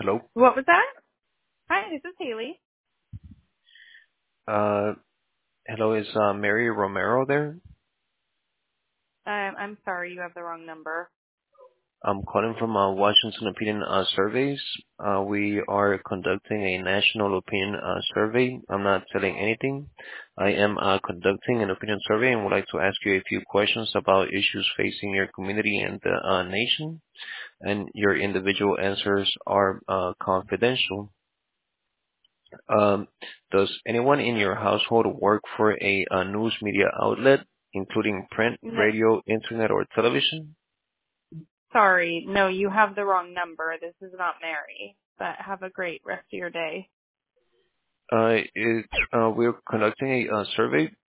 Hello. What was that? Hi, this is Haley. Uh, hello, is Mary Romero there? I'm sorry, you have the wrong number. I'm calling from Washington Opinion Surveys. We are conducting a national opinion survey. I'm not telling anything. I am conducting an opinion survey and would like to ask you a few questions about issues facing your community and the nation. And your individual answers are confidential. Um, does anyone in your household work for a news media outlet, including print, No, radio, internet, or television? sorry, no, you have the wrong number. This is not Mary. But have a great rest of your day. We're conducting a survey.